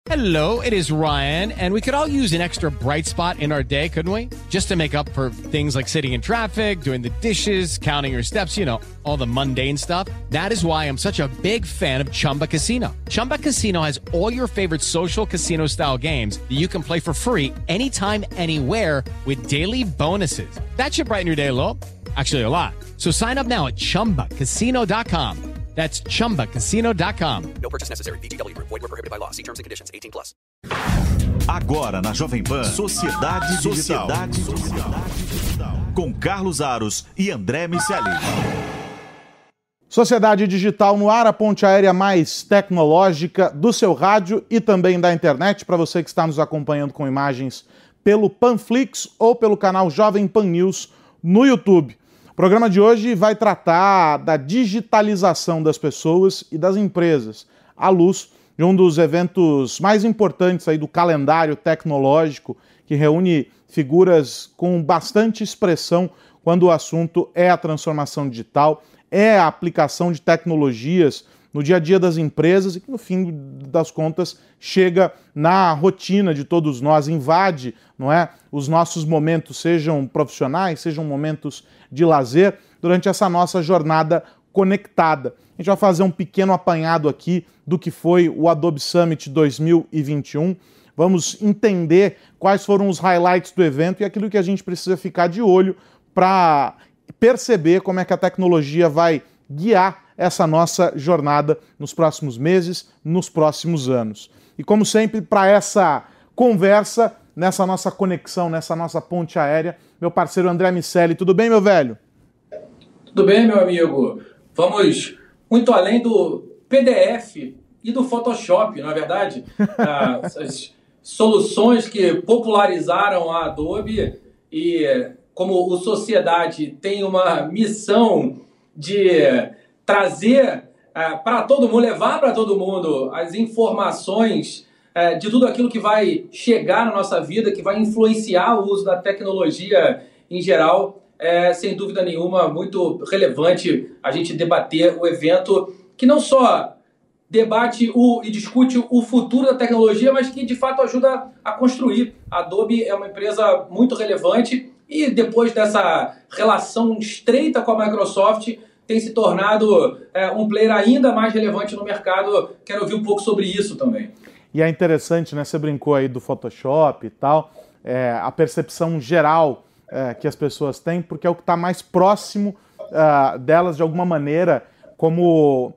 Hello, it is Ryan, and we could all use an extra bright spot in our day, couldn't we? Just to make up for things like sitting in traffic, doing the dishes, counting your steps, you know, all the mundane stuff. That is why I'm such a big fan of Chumba Casino. Chumba Casino has all your favorite social casino-style games that you can play for free anytime, anywhere with daily bonuses. That should brighten your day a little. Actually, a lot. So sign up now at ChumbaCasino.com. That's ChumbaCasino.com. No purchase necessary. VGW Group. Void where prohibited by law. See terms and conditions. 18+. Agora na Jovem Pan, Sociedade Digital. Com Carlos Aros e André Miceli. Sociedade Digital no ar, a ponte aérea mais tecnológica do seu rádio e também da internet, para você que está nos acompanhando com imagens pelo Panflix ou pelo canal Jovem Pan News no YouTube. O programa de hoje vai tratar da digitalização das pessoas e das empresas, à luz de um dos eventos mais importantes aí do calendário tecnológico, que reúne figuras com bastante expressão quando o assunto é a transformação digital, é a aplicação de tecnologias no dia a dia das empresas e que, no fim das contas, chega na rotina de todos nós, invade, não é, os nossos momentos, sejam profissionais, sejam momentos de lazer, durante essa nossa jornada conectada. A gente vai fazer um pequeno apanhado aqui do que foi o Adobe Summit 2021. Vamos entender quais foram os highlights do evento e aquilo que a gente precisa ficar de olho para perceber como é que a tecnologia vai guiar essa nossa jornada nos próximos meses, nos próximos anos. E como sempre, para essa conversa, nessa nossa conexão, nessa nossa ponte aérea, meu parceiro André Miceli. Tudo bem, meu velho? Tudo bem, meu amigo. Vamos muito além do PDF e do Photoshop, não é verdade? Essas soluções que popularizaram a Adobe e como o Sociedade tem uma missão de trazer para todo mundo, levar para todo mundo as informações de tudo aquilo que vai chegar na nossa vida, que vai influenciar o uso da tecnologia em geral, sem dúvida nenhuma, muito relevante a gente debater o evento que não só debate e discute o futuro da tecnologia, mas que de fato ajuda a construir. A Adobe é uma empresa muito relevante e depois dessa relação estreita com a Microsoft, tem se tornado um player ainda mais relevante no mercado. Quero ouvir um pouco sobre isso também. E é interessante, né? Você brincou aí do Photoshop e tal, a percepção geral que as pessoas têm, porque é o que está mais próximo delas, de alguma maneira, como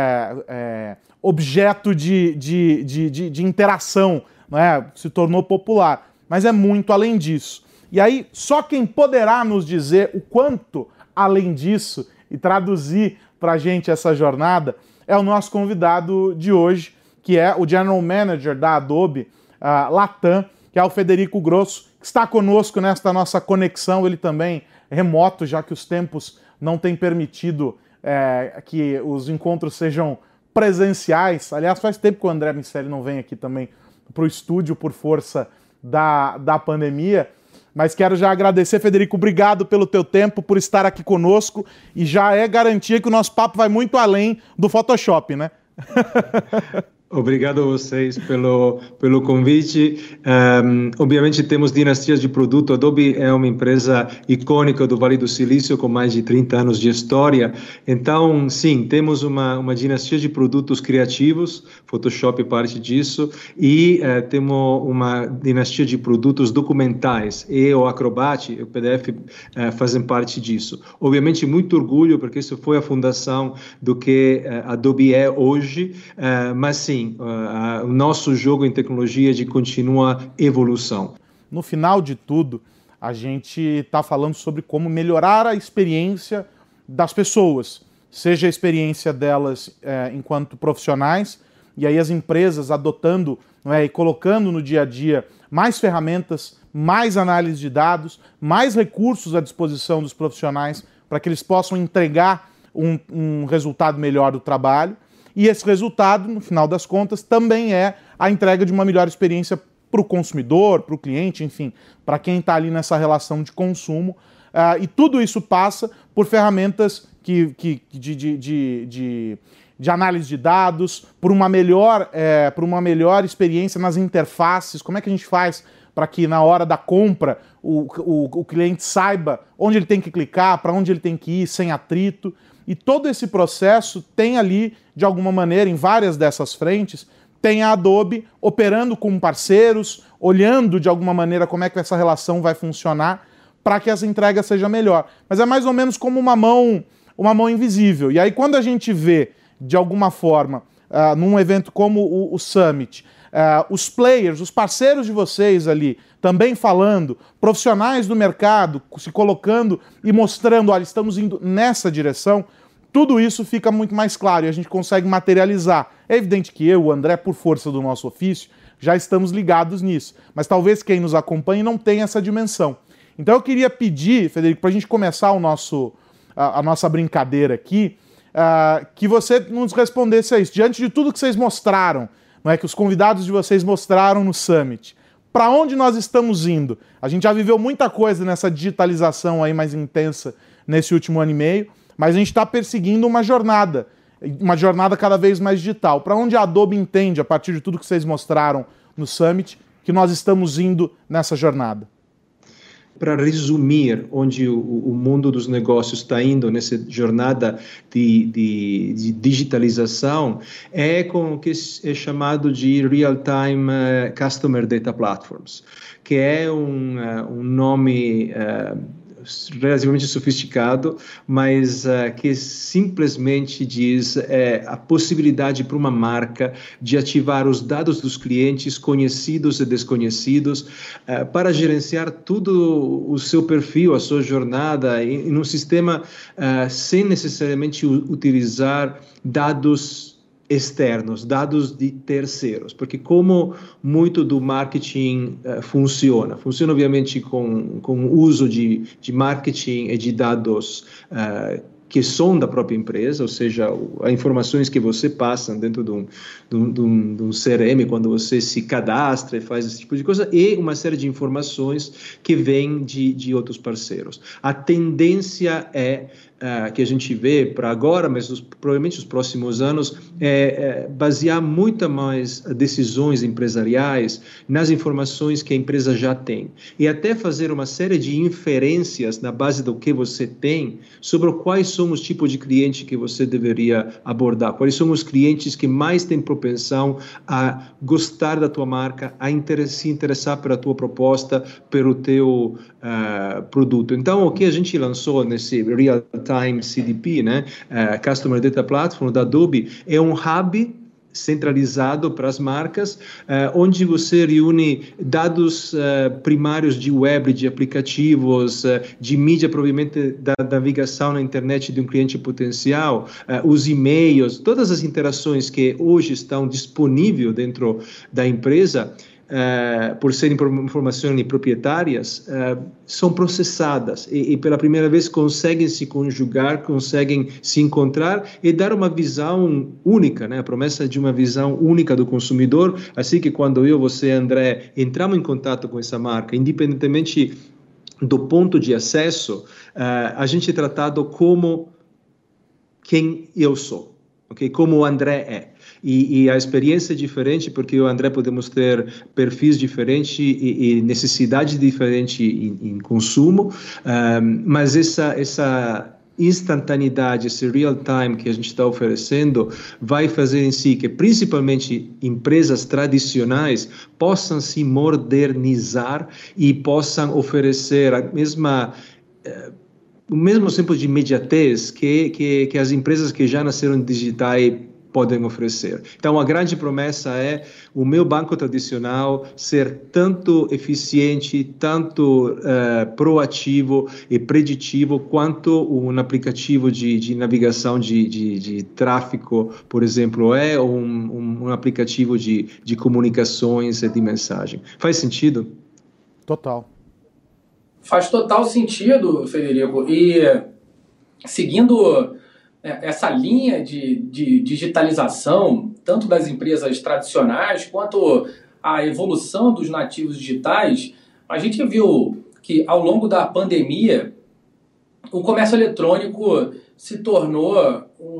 objeto de interação, né? Se tornou popular. Mas é muito além disso. E aí, só quem poderá nos dizer o quanto além disso e traduzir para a gente essa jornada é o nosso convidado de hoje, que é o General Manager da Adobe Latam, que é o Federico Grosso, que está conosco nesta nossa conexão, ele também remoto, já que os tempos não têm permitido que os encontros sejam presenciais. Aliás, faz tempo que o André Miceli não vem aqui também para o estúdio por força da pandemia. Mas quero já agradecer, Federico, obrigado pelo teu tempo, por estar aqui conosco, e já é garantia que o nosso papo vai muito além do Photoshop, né? Obrigado a vocês pelo convite. Obviamente temos dinastias de produto. A Adobe é uma empresa icônica do Vale do Silício com mais de 30 anos de história. Então, sim, temos uma dinastia de produtos criativos, Photoshop é parte disso, e temos uma dinastia de produtos documentais, e o Acrobat, o PDF fazem parte disso. Obviamente muito orgulho, porque isso foi a fundação do que a Adobe é hoje, mas sim, o nosso jogo em tecnologia de contínua evolução. No final de tudo, a gente está falando sobre como melhorar a experiência das pessoas, seja a experiência delas enquanto profissionais, e aí as empresas adotando, e colocando no dia a dia mais ferramentas, mais análise de dados, mais recursos à disposição dos profissionais para que eles possam entregar um resultado melhor do trabalho. E esse resultado, no final das contas, também é a entrega de uma melhor experiência para o consumidor, para o cliente, enfim, para quem está ali nessa relação de consumo. E tudo isso passa por ferramentas de de análise de dados, por uma melhor experiência nas interfaces? Como é que a gente faz para que na hora da compra o cliente saiba onde ele tem que clicar, para onde ele tem que ir, sem atrito? E todo esse processo tem ali, de alguma maneira, em várias dessas frentes, tem a Adobe operando com parceiros, olhando de alguma maneira como é que essa relação vai funcionar para que essa entrega seja melhor. Mas é mais ou menos como uma mão invisível. E aí quando a gente vê, de alguma forma, num evento como o Summit, os players, os parceiros de vocês ali, também falando, profissionais do mercado, se colocando e mostrando, olha, estamos indo nessa direção, tudo isso fica muito mais claro e a gente consegue materializar. É evidente que eu, o André, por força do nosso ofício, já estamos ligados nisso, mas talvez quem nos acompanhe não tenha essa dimensão. Então eu queria pedir, Federico, para a gente começar a nossa brincadeira aqui, que você nos respondesse a isso. Diante de tudo que vocês mostraram, não é, que os convidados de vocês mostraram no Summit, para onde nós estamos indo? A gente já viveu muita coisa nessa digitalização aí mais intensa nesse último ano e meio, mas a gente está perseguindo uma jornada cada vez mais digital. Para onde a Adobe entende, a partir de tudo que vocês mostraram no Summit, que nós estamos indo nessa jornada? Para resumir onde o mundo dos negócios está indo nessa jornada de digitalização, é com o que é chamado de Real-Time Customer Data Platforms, que é um nome relativamente sofisticado, mas que simplesmente diz a possibilidade para uma marca de ativar os dados dos clientes conhecidos e desconhecidos para gerenciar todo o seu perfil, a sua jornada em um sistema sem necessariamente utilizar dados externos, dados de terceiros, porque como muito do marketing funciona obviamente com o uso de marketing e de dados que são da própria empresa, ou seja, as informações que você passa dentro de um CRM quando você se cadastra e faz esse tipo de coisa, e uma série de informações que vêm de outros parceiros. A tendência que a gente vê para agora, mas provavelmente nos próximos anos, basear muito mais decisões empresariais nas informações que a empresa já tem. E até fazer uma série de inferências na base do que você tem sobre quais são os tipos de cliente que você deveria abordar, quais são os clientes que mais têm propensão a gostar da tua marca, a se interessar pela tua proposta, pelo teu produto. Então, o que a gente lançou nesse Real-Time CDP, né, Customer Data Platform da Adobe, é um hub centralizado para as marcas, onde você reúne dados primários de web, de aplicativos, de mídia, provavelmente da navegação na internet de um cliente potencial, os e-mails, todas as interações que hoje estão disponíveis dentro da empresa, por serem informações proprietárias, são processadas e pela primeira vez conseguem se conjugar, conseguem se encontrar e dar uma visão única, né? A promessa de uma visão única do consumidor, assim que quando eu, você, André, entramos em contato com essa marca, independentemente do ponto de acesso, a gente é tratado como quem eu sou, okay? Como o André é. E a experiência é diferente, porque eu e o André podemos ter perfis diferentes e necessidades diferentes em consumo, mas essa instantaneidade, esse real time que a gente está oferecendo, vai fazer em si que, principalmente, empresas tradicionais possam se modernizar e possam oferecer o mesmo tempo de imediatez que as empresas que já nasceram digitais podem oferecer. Então, a grande promessa é o meu banco tradicional ser tanto eficiente, tanto proativo e preditivo, quanto um aplicativo de navegação de tráfego, por exemplo, ou um aplicativo de comunicações e de mensagem. Faz sentido? Total. Faz total sentido, Federico. E seguindo essa linha de digitalização, tanto das empresas tradicionais quanto a evolução dos nativos digitais, a gente viu que ao longo da pandemia o comércio eletrônico se tornou um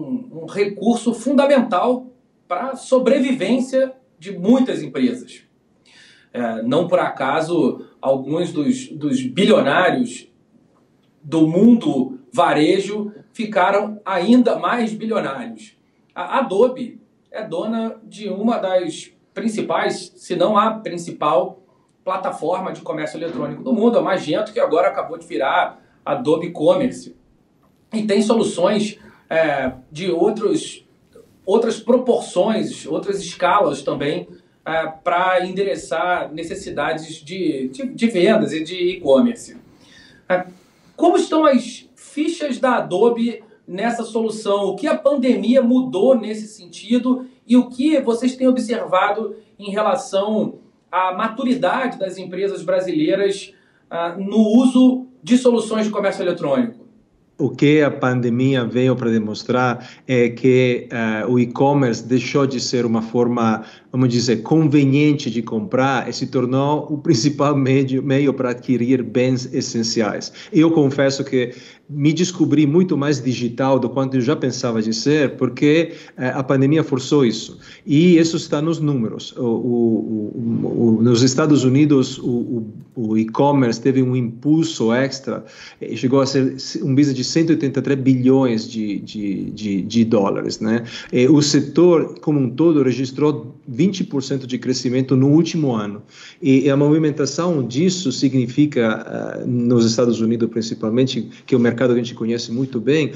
um recurso fundamental para a sobrevivência de muitas empresas. Não por acaso, alguns dos bilionários do mundo varejo ficaram ainda mais bilionários. A Adobe é dona de uma das principais, se não a principal, plataforma de comércio eletrônico do mundo, a Magento, que agora acabou de virar Adobe Commerce. E tem soluções de outras proporções, outras escalas também, para endereçar necessidades de vendas e de e-commerce. Como estão as fichas da Adobe nessa solução? O que a pandemia mudou nesse sentido e o que vocês têm observado em relação à maturidade das empresas brasileiras no uso de soluções de comércio eletrônico? O que a pandemia veio para demonstrar é que o e-commerce deixou de ser uma forma, vamos dizer, conveniente de comprar e se tornou o principal meio para adquirir bens essenciais. Eu confesso que me descobri muito mais digital do quanto eu já pensava de ser, porque a pandemia forçou isso. E isso está nos números. Nos Estados Unidos, o e-commerce teve um impulso extra, chegou a ser um business de 183 bilhões de dólares, né? E o setor, como um todo, registrou 20% de crescimento no último ano. E a movimentação disso significa, nos Estados Unidos principalmente, que é o mercado que a gente conhece muito bem,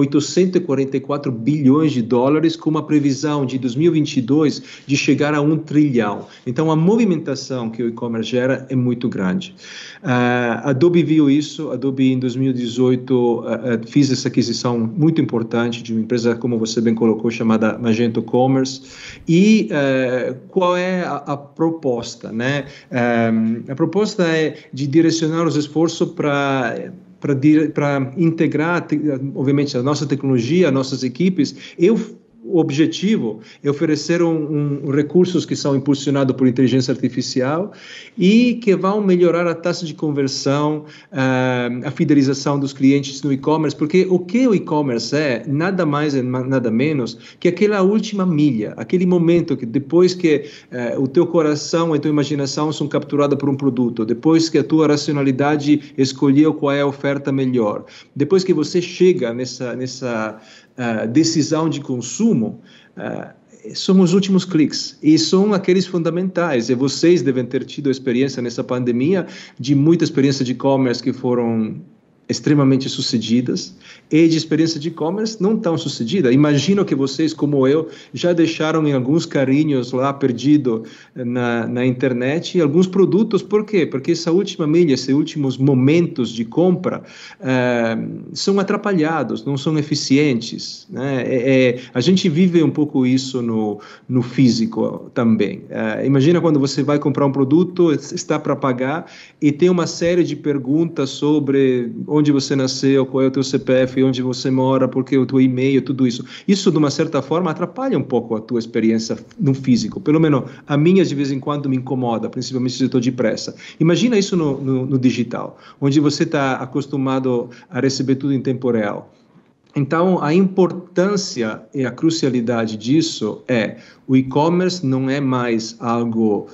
844 bilhões de dólares, com uma previsão de 2022 de chegar a 1 trilhão. Então, a movimentação que o e-commerce gera é muito grande. A Adobe viu isso. A Adobe, em 2018, fez essa aquisição muito importante de uma empresa, como você bem colocou, chamada Magento Commerce. E qual é a proposta, né? A proposta é de direcionar os esforços para integrar, obviamente, a nossa tecnologia, as nossas equipes. O objetivo é oferecer recursos que são impulsionados por inteligência artificial e que vão melhorar a taxa de conversão, a fidelização dos clientes no e-commerce, porque o que o e-commerce é, nada mais e nada menos que aquela última milha, aquele momento que depois que o teu coração e a tua imaginação são capturadas por um produto, depois que a tua racionalidade escolheu qual é a oferta melhor, depois que você chega nessa decisão de consumo, são os últimos cliques e são aqueles fundamentais. E vocês devem ter tido experiência nessa pandemia de muita experiência de e-commerce que foram extremamente sucedidas e de experiência de e-commerce não tão sucedida. Imagino que vocês, como eu, já deixaram em alguns carrinhos lá perdido na internet alguns produtos. Por quê? Porque essa última milha, esses últimos momentos de compra são atrapalhados, não são eficientes, né? A gente vive um pouco isso no físico também. Imagina quando você vai comprar um produto, está para pagar e tem uma série de perguntas sobre onde você nasceu, qual é o teu CPF, onde você mora, porque o teu e-mail, tudo isso. Isso, de uma certa forma, atrapalha um pouco a tua experiência no físico. Pelo menos a minha, de vez em quando, me incomoda, principalmente se eu estou depressa. Imagina isso no digital, onde você está acostumado a receber tudo em tempo real. Então, a importância e a crucialidade disso o e-commerce não é mais algo,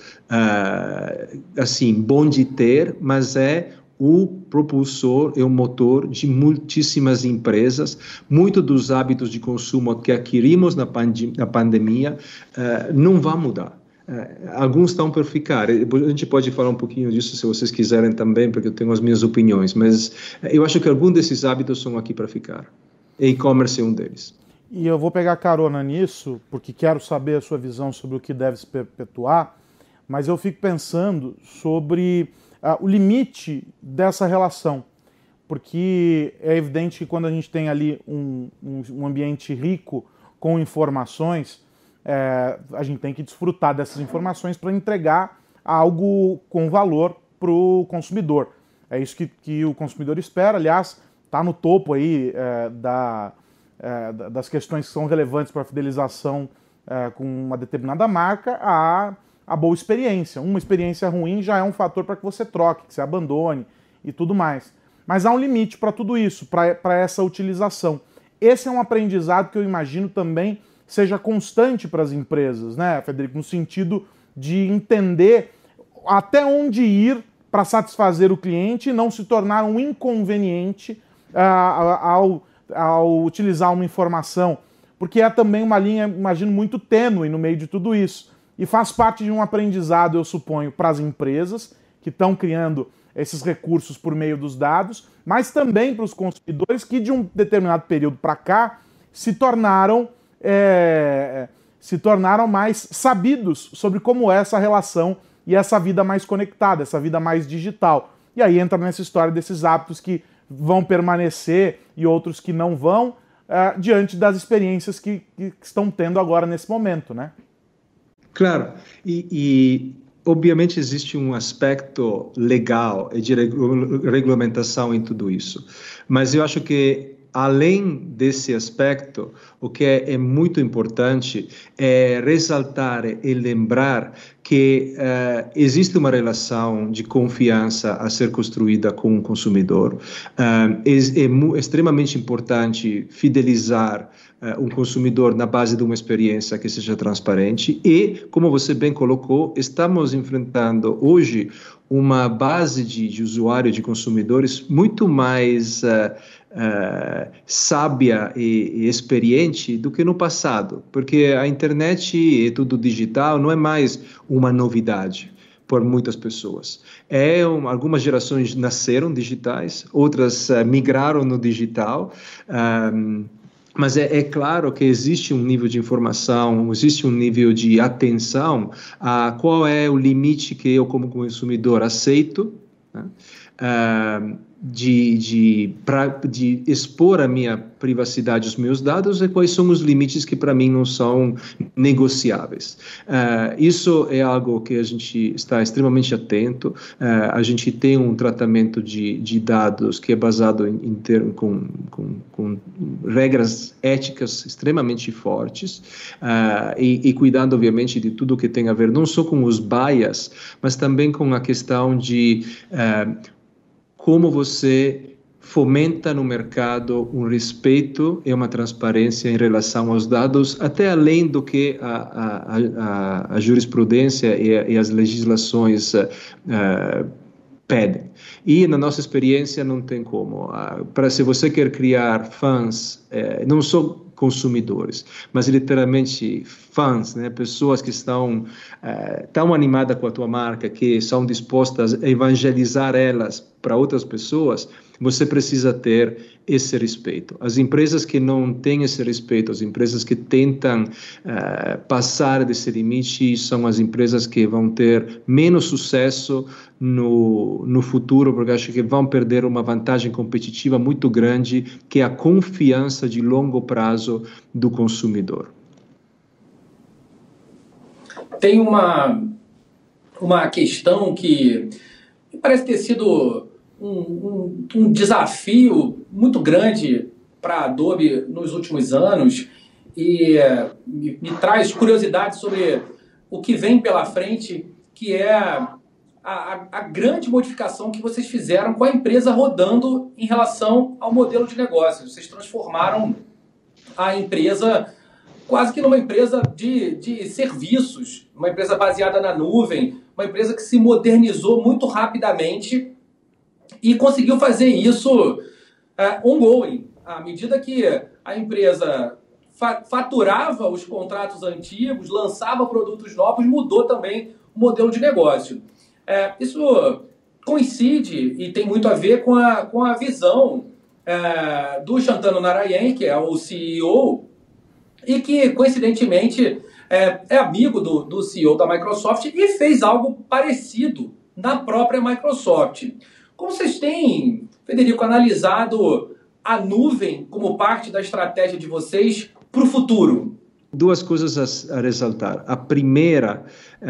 assim, bom de ter, mas é o propulsor e o motor de muitíssimas empresas. Muito dos hábitos de consumo que adquirimos na pandemia não vão mudar. Alguns estão por ficar. A gente pode falar um pouquinho disso se vocês quiserem também, porque eu tenho as minhas opiniões, mas eu acho que alguns desses hábitos são aqui para ficar. E e-commerce é um deles. E eu vou pegar carona nisso, porque quero saber a sua visão sobre o que deve se perpetuar, mas eu fico pensando sobre o limite dessa relação, porque é evidente que quando a gente tem ali um ambiente rico com informações, a gente tem que desfrutar dessas informações para entregar algo com valor para o consumidor. É isso que o consumidor espera. Aliás, está no topo aí das questões que são relevantes para a fidelização com uma determinada marca, a boa experiência. Uma experiência ruim já é um fator para que você troque, que você abandone e tudo mais. Mas há um limite para tudo isso, para essa utilização. esse é um aprendizado que eu imagino também seja constante para as empresas, né, Frederico? No sentido de entender até onde ir para satisfazer o cliente e não se tornar um inconveniente ao utilizar uma informação, porque é também uma linha, imagino, muito tênue no meio de tudo isso. E faz parte de um aprendizado, eu suponho, para as empresas que estão criando esses recursos por meio dos dados, mas também para os consumidores que, de um determinado período para cá, se tornaram mais sabidos sobre como é essa relação e essa vida mais conectada, essa vida mais digital. E aí entra nessa história desses hábitos que vão permanecer e outros que não vão, diante das experiências que estão tendo agora nesse momento, né? Claro, e obviamente existe um aspecto legal e de regulamentação em tudo isso, mas eu acho que além desse aspecto, o que é muito importante é ressaltar e lembrar que existe uma relação de confiança a ser construída com o consumidor. É extremamente importante fidelizar um consumidor na base de uma experiência que seja transparente e, como você bem colocou, estamos enfrentando hoje uma base de usuário, de consumidores muito mais sábia e experiente do que no passado, porque a internet e tudo digital não é mais uma novidade por muitas pessoas. Algumas gerações nasceram digitais, outras migraram no digital, mas é claro que existe um nível de informação, existe um nível de atenção a qual é o limite que eu, como consumidor, aceito, né? De expor a minha privacidade, os meus dados, e quais são os limites que para mim não são negociáveis. Isso é algo que a gente está extremamente atento. A gente tem um tratamento de dados que é baseado com regras éticas extremamente fortes e cuidando, obviamente, de tudo que tem a ver não só com os bias, mas também com a questão de como você fomenta no mercado um respeito e uma transparência em relação aos dados, até além do que a jurisprudência e as legislações pedem. E na nossa experiência não tem como. Se você quer criar fãs, não só consumidores, mas literalmente fãs, né? Pessoas que estão tão animadas com a tua marca, que são dispostas a evangelizar elas para outras pessoas, você precisa ter esse respeito. As empresas que não têm esse respeito, as empresas que tentam passar desse limite, são as empresas que vão ter menos sucesso no futuro, porque acho que vão perder uma vantagem competitiva muito grande, que é a confiança de longo prazo do consumidor. Tem uma questão que parece ter sido um desafio muito grande para a Adobe nos últimos anos e me traz curiosidade sobre o que vem pela frente, que é a grande modificação que vocês fizeram com a empresa rodando em relação ao modelo de negócio. Vocês transformaram a empresa quase que numa empresa de serviços, uma empresa baseada na nuvem, uma empresa que se modernizou muito rapidamente e conseguiu fazer isso ongoing. À medida que a empresa faturava os contratos antigos, lançava produtos novos, mudou também o modelo de negócio. Isso coincide e tem muito a ver com a visão do Shantanu Narayan, que é o CEO, e que, coincidentemente, é amigo do CEO da Microsoft e fez algo parecido na própria Microsoft. Como vocês têm, Frederico, analisado a nuvem como parte da estratégia de vocês para o futuro? Duas coisas a ressaltar. A primeira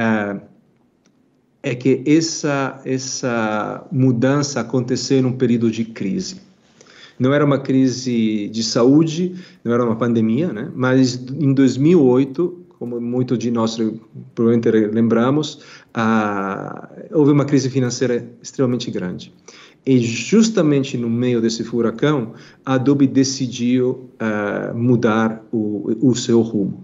é que essa mudança aconteceu num período de crise. Não era uma crise de saúde, não era uma pandemia, né? Mas em 2008, como muitos de nós provavelmente lembramos, houve uma crise financeira extremamente grande. E justamente no meio desse furacão, a Adobe decidiu mudar o seu rumo,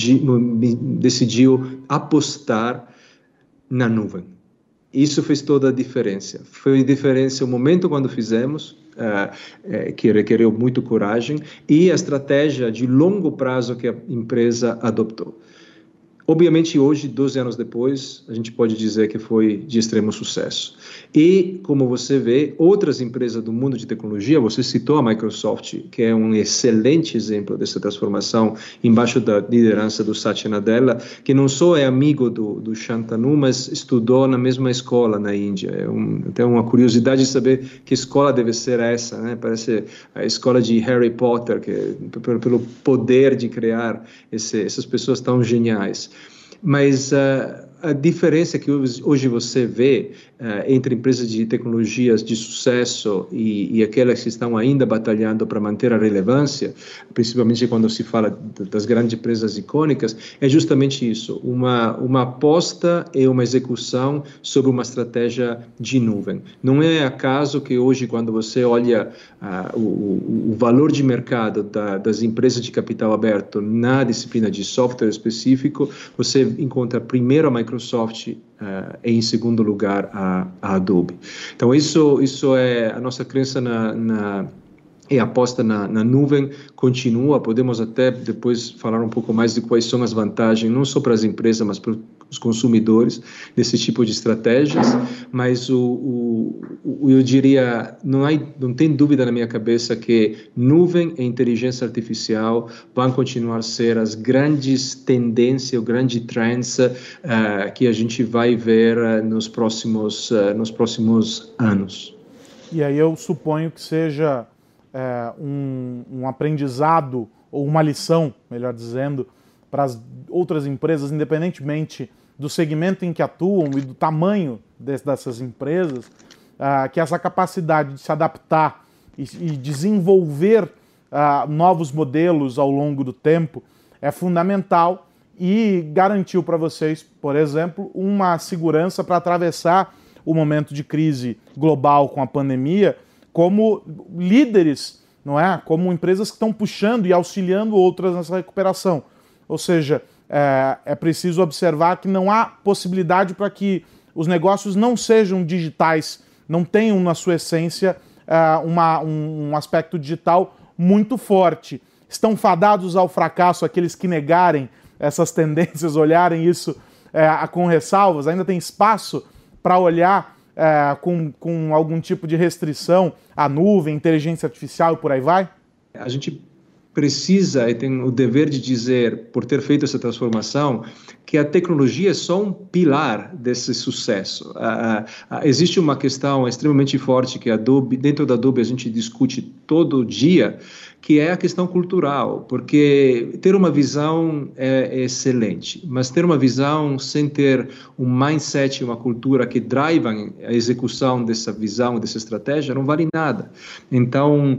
decidiu apostar na nuvem. Isso fez toda a diferença. Foi a diferença o momento quando fizemos, que requereu muito coragem, e a estratégia de longo prazo que a empresa adotou. Obviamente, hoje, 12 anos depois, a gente pode dizer que foi de extremo sucesso. E, como você vê, outras empresas do mundo de tecnologia, você citou a Microsoft, que é um excelente exemplo dessa transformação embaixo da liderança do Satya Nadella, que não só é amigo do Shantanu, mas estudou na mesma escola na Índia. Tenho uma curiosidade de saber que escola deve ser essa, né? Parece a escola de Harry Potter, pelo poder de criar essas pessoas tão geniais. Mas a diferença que hoje você vê entre empresas de tecnologias de sucesso e aquelas que estão ainda batalhando para manter a relevância, principalmente quando se fala das grandes empresas icônicas, é justamente isso, uma aposta e uma execução sobre uma estratégia de nuvem. Não é acaso que hoje, quando você olha o valor de mercado das empresas de capital aberto na disciplina de software específico, você encontra primeiro a Microsoft e, em segundo lugar, a Adobe. Então, isso é a nossa crença e a aposta na nuvem continua. Podemos até depois falar um pouco mais de quais são as vantagens, não só para as empresas, mas para os consumidores desse tipo de estratégias, mas eu diria, não tem dúvida na minha cabeça que nuvem e inteligência artificial vão continuar a ser as grandes tendências, os grandes trends que a gente vai ver nos próximos anos. E aí eu suponho que seja um aprendizado, ou uma lição, melhor dizendo, para as outras empresas, independentemente do segmento em que atuam e do tamanho dessas empresas, que essa capacidade de se adaptar e desenvolver novos modelos ao longo do tempo é fundamental e garantiu para vocês, por exemplo, uma segurança para atravessar o momento de crise global com a pandemia como líderes, não é? Como empresas que estão puxando e auxiliando outras nessa recuperação. Ou seja, é preciso observar que não há possibilidade para que os negócios não sejam digitais, não tenham na sua essência um aspecto digital muito forte. Estão fadados ao fracasso aqueles que negarem essas tendências, olharem isso com ressalvas? Ainda tem espaço para olhar com algum tipo de restrição à nuvem, inteligência artificial e por aí vai? A gente precisa e tem o dever de dizer, por ter feito essa transformação, que a tecnologia é só um pilar desse sucesso. Existe uma questão extremamente forte que dentro da Adobe a gente discute todo dia, que é a questão cultural, porque ter uma visão é excelente, mas ter uma visão sem ter um mindset, uma cultura que drivam a execução dessa visão, dessa estratégia, não vale nada. Então,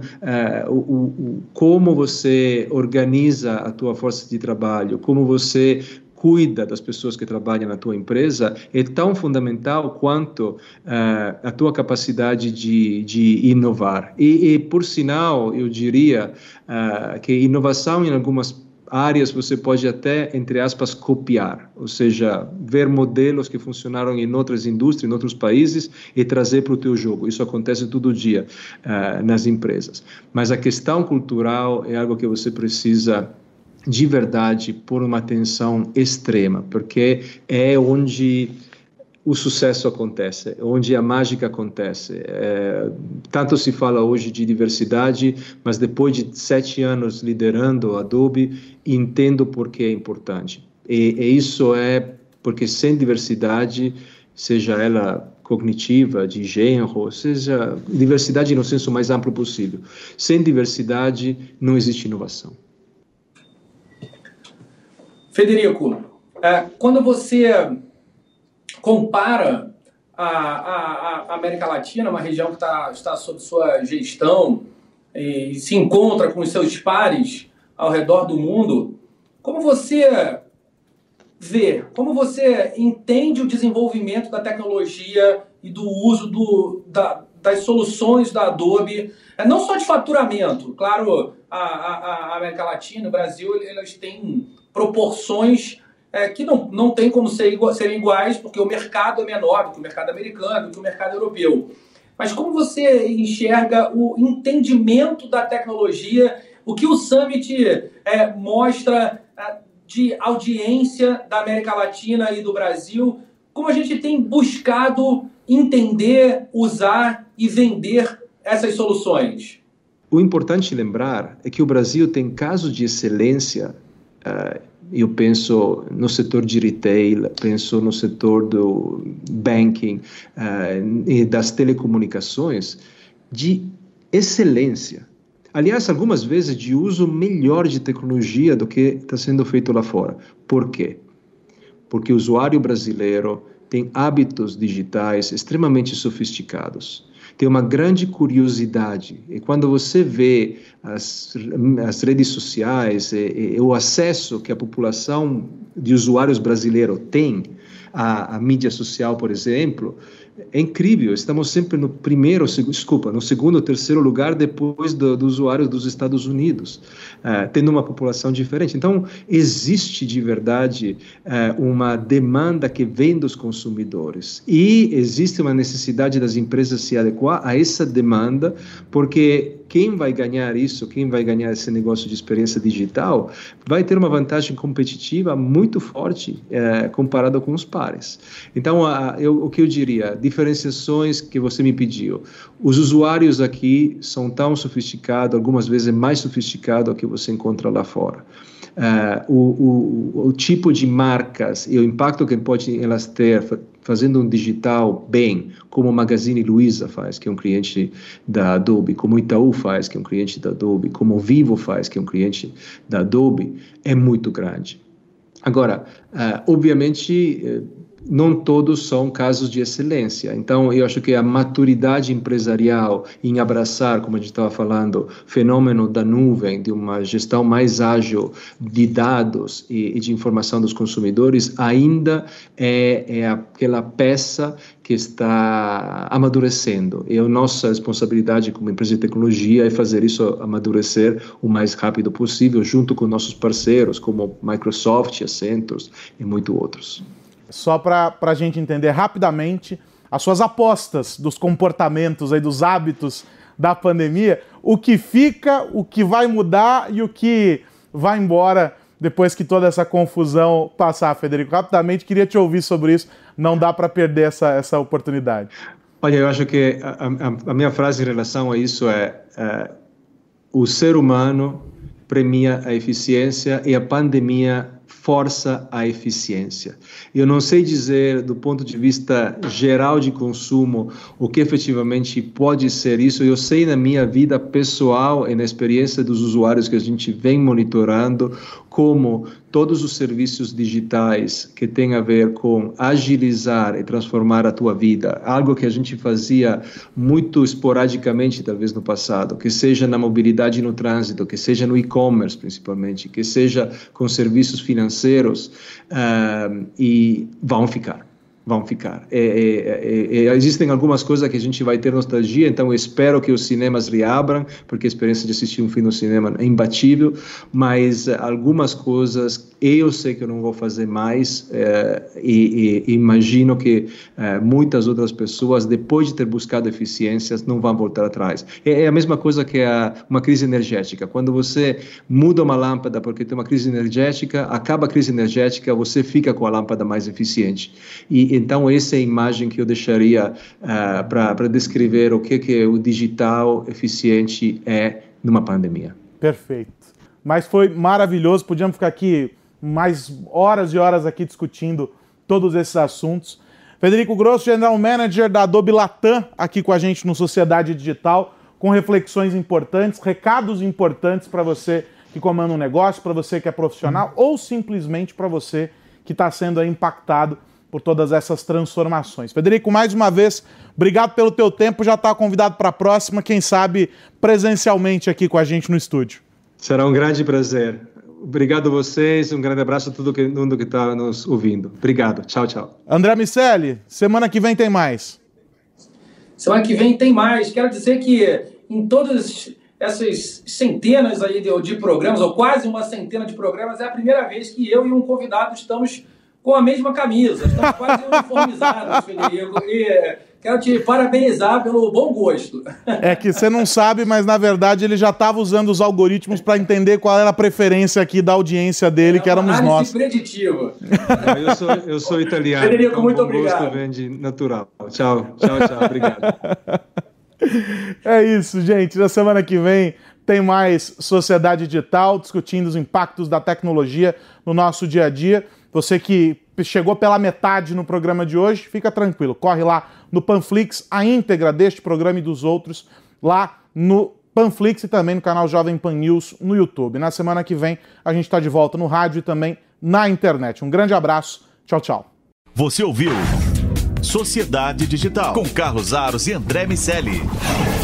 como você organiza a tua força de trabalho, como você cuida das pessoas que trabalham na tua empresa, é tão fundamental quanto a tua capacidade de inovar. E, por sinal, eu diria que inovação em algumas áreas você pode até, entre aspas, copiar, ou seja, ver modelos que funcionaram em outras indústrias, em outros países e trazer para o teu jogo. Isso acontece todo dia nas empresas. Mas a questão cultural é algo que você precisa de verdade por uma atenção extrema, porque é onde o sucesso acontece, onde a mágica acontece. Tanto se fala hoje de diversidade, mas depois de 7 anos liderando a Adobe, entendo por que é importante. E isso é porque sem diversidade, seja ela cognitiva, de gênero, seja diversidade no senso mais amplo possível, sem diversidade não existe inovação. Federico, quando você compara a América Latina, uma região que está sob sua gestão, e se encontra com os seus pares ao redor do mundo, como você vê, como você entende o desenvolvimento da tecnologia e do uso das soluções da Adobe, não só de faturamento, claro, a América Latina, o Brasil, elas têm proporções que não tem como serem iguais, porque o mercado é menor do que o mercado americano, do que o mercado europeu. Mas como você enxerga o entendimento da tecnologia, o que o Summit mostra de audiência da América Latina e do Brasil, como a gente tem buscado entender, usar e vender essas soluções? O importante lembrar é que o Brasil tem casos de excelência. Eu penso no setor de retail, penso no setor do banking e das telecomunicações, de excelência. Aliás, algumas vezes de uso melhor de tecnologia do que está sendo feito lá fora. Por quê? Porque o usuário brasileiro tem hábitos digitais extremamente sofisticados. Tem uma grande curiosidade, e quando você vê as redes sociais e o acesso que a população de usuários brasileiros tem à mídia social, por exemplo, é incrível. Estamos sempre no segundo ou terceiro lugar depois do usuário dos Estados Unidos, tendo uma população diferente. Então, existe de verdade uma demanda que vem dos consumidores e existe uma necessidade das empresas se adequar a essa demanda, porque quem vai ganhar isso, quem vai ganhar esse negócio de experiência digital, vai ter uma vantagem competitiva muito forte comparado com os pares. Então, o que eu diria, diferenciações que você me pediu. Os usuários aqui são tão sofisticados, algumas vezes mais sofisticados do que você encontra lá fora. O tipo de marcas e o impacto que podem elas ter fazendo um digital bem, como o Magazine Luiza faz, que é um cliente da Adobe, como o Itaú faz, que é um cliente da Adobe, como o Vivo faz, que é um cliente da Adobe, é muito grande. Agora, obviamente, não todos são casos de excelência. Então, eu acho que a maturidade empresarial em abraçar, como a gente estava falando, fenômeno da nuvem, de uma gestão mais ágil de dados e de informação dos consumidores, ainda é aquela peça que está amadurecendo. E a nossa responsabilidade como empresa de tecnologia é fazer isso amadurecer o mais rápido possível, junto com nossos parceiros, como Microsoft, Accenture e muitos outros. Só para a gente entender rapidamente as suas apostas dos comportamentos, aí, dos hábitos da pandemia, o que fica, o que vai mudar e o que vai embora depois que toda essa confusão passar, Federico. Rapidamente, queria te ouvir sobre isso, não dá para perder essa oportunidade. Olha, eu acho que a minha frase em relação a isso o ser humano premia a eficiência e a pandemia força a eficiência. Eu não sei dizer, do ponto de vista geral de consumo, o que efetivamente pode ser isso. Eu sei na minha vida pessoal e na experiência dos usuários que a gente vem monitorando, como todos os serviços digitais que têm a ver com agilizar e transformar a tua vida, algo que a gente fazia muito esporadicamente, talvez no passado, que seja na mobilidade no trânsito, que seja no e-commerce principalmente, que seja com serviços financeiros, e vão ficar. Existem algumas coisas que a gente vai ter nostalgia, então eu espero que os cinemas reabram, porque a experiência de assistir um filme no cinema é imbatível, mas algumas coisas eu sei que eu não vou fazer mais, e imagino que muitas outras pessoas, depois de ter buscado eficiências, não vão voltar atrás. É a mesma coisa que uma crise energética. Quando você muda uma lâmpada porque tem uma crise energética, acaba a crise energética, você fica com a lâmpada mais eficiente. Então, essa é a imagem que eu deixaria para descrever o que o digital eficiente é numa pandemia. Perfeito. Mas foi maravilhoso, podíamos ficar aqui mais horas e horas aqui discutindo todos esses assuntos. Federico Grosso, General Manager da Adobe Latam, aqui com a gente no Sociedade Digital, com reflexões importantes, recados importantes para você que comanda um negócio, para você que é profissional ou simplesmente para você que está sendo impactado por todas essas transformações. Federico, mais uma vez, obrigado pelo teu tempo, já está convidado para a próxima, quem sabe presencialmente aqui com a gente no estúdio. Será um grande prazer. Obrigado a vocês, um grande abraço a todo mundo que está nos ouvindo. Obrigado, tchau, tchau. André Miceli, semana que vem tem mais. Semana que vem tem mais. Quero dizer que em todas essas centenas aí de programas, ou quase uma centena de programas, é a primeira vez que eu e um convidado estamos com a mesma camisa. Estamos quase uniformizados, Federico. E quero te parabenizar pelo bom gosto. É que você não sabe, mas na verdade ele já estava usando os algoritmos para entender qual era a preferência aqui da audiência dele, que éramos nós. Preditiva. Eu sou italiano. Federico, então muito bom obrigado. Gosto vem de natural. Tchau, obrigado. É isso, gente. Na semana que vem tem mais Sociedade Digital, discutindo os impactos da tecnologia no nosso dia a dia. Você que chegou pela metade no programa de hoje, fica tranquilo. Corre lá no Panflix, a íntegra deste programa e dos outros, lá no Panflix e também no canal Jovem Pan News no YouTube. Na semana que vem a gente está de volta no rádio e também na internet. Um grande abraço. Tchau, tchau. Você ouviu Sociedade Digital com Carlos Aros e André Miceli.